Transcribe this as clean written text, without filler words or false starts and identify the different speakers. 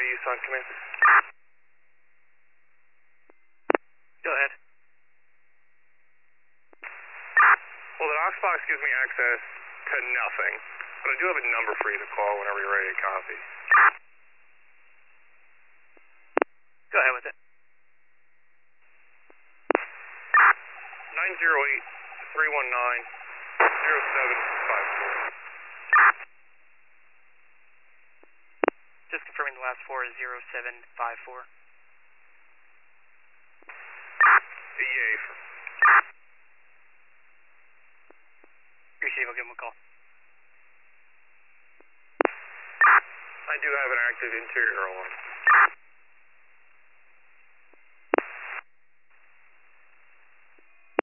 Speaker 1: Houston Command.
Speaker 2: Go ahead.
Speaker 1: Well, the Knox box gives me access to nothing, but I do have a number for you to call whenever you're ready to copy.
Speaker 2: Go ahead with it.
Speaker 1: 908-319-0754.
Speaker 2: Just confirming the last four is 0754.
Speaker 1: Yay.
Speaker 2: Receive, I'll give him a call.
Speaker 1: I do have an active interior alarm.